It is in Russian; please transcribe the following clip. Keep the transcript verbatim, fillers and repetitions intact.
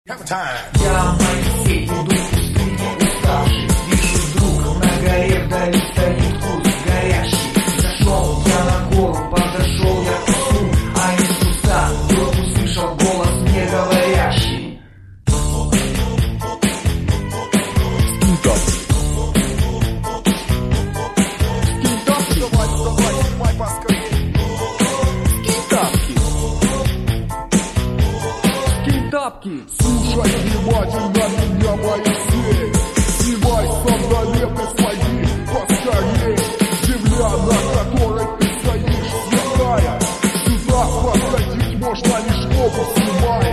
Я Моисей, иду пустыне уставший. Вижу, друг, на горе вдали стоит куст горящий. Зашел я на гору, подошел я к кусту, а из куста вдруг услышал голос мне говорящий: тапки. Слушай внимательно меня, Моисей. Снимай сандалеты свои поскорей. Земля, на которой ты стоишь, святая. Сюда подходить можно лишь обувь снимая.